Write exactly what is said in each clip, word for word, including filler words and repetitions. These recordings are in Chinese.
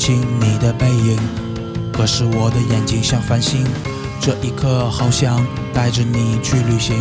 清你的背影，可是我的眼睛像繁星，这一刻好想带着你去旅行，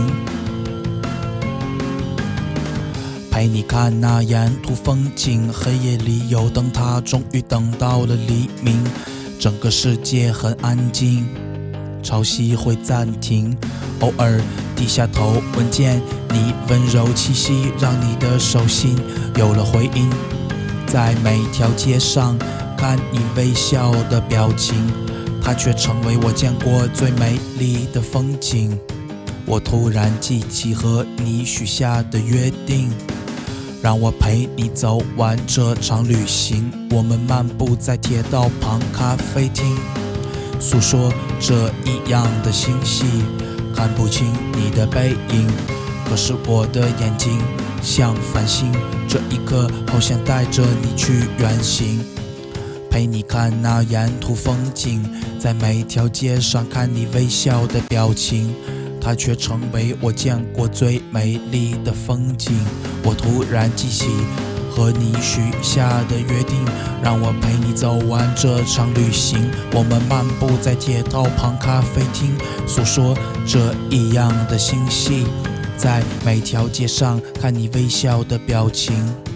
陪你看那沿途风景，黑夜里有灯塔，终于等到了黎明，整个世界很安静，潮汐会暂停，偶尔低下头闻见你温柔气息，让你的手心有了回音，在每条街上看你微笑的表情，它却成为我见过最美丽的风景。我突然记起和你许下的约定，让我陪你走完这场旅行。我们漫步在铁道旁咖啡厅，诉说这一样的星系，看不清你的背影，可是我的眼睛像繁星，这一刻好想带着你去远行，陪你看那沿途风景，在每条街上看你微笑的表情，它却成为我见过最美丽的风景。我突然记起和你许下的约定，让我陪你走完这场旅行。我们漫步在铁道旁咖啡厅，诉说这一样的星系，在每条街上看你微笑的表情。